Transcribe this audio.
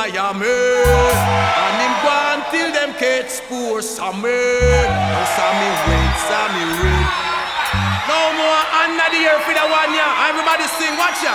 boy a me. And him go until them catch poor Sammy. Sammy wait. No more under the earth for the one ya. Everybody sing, watch ya.